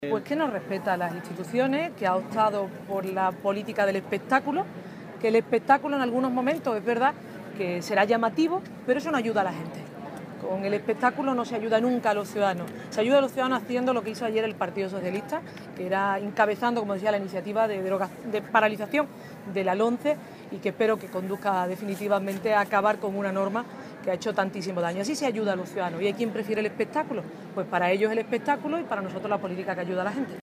Pues que no respeta las instituciones, que ha optado por la política del espectáculo, que el espectáculo en algunos momentos es verdad que será llamativo, pero eso no ayuda a la gente. Con el espectáculo no se ayuda nunca a los ciudadanos. Se ayuda a los ciudadanos haciendo lo que hizo ayer el Partido Socialista, que era encabezando, como decía, la iniciativa de paralización de la LOMCE y que espero que conduzca definitivamente a acabar con una norma que ha hecho tantísimo daño. Así se ayuda a los ciudadanos. ¿Y hay quien prefiere el espectáculo? Pues para ellos el espectáculo y para nosotros la política que ayuda a la gente.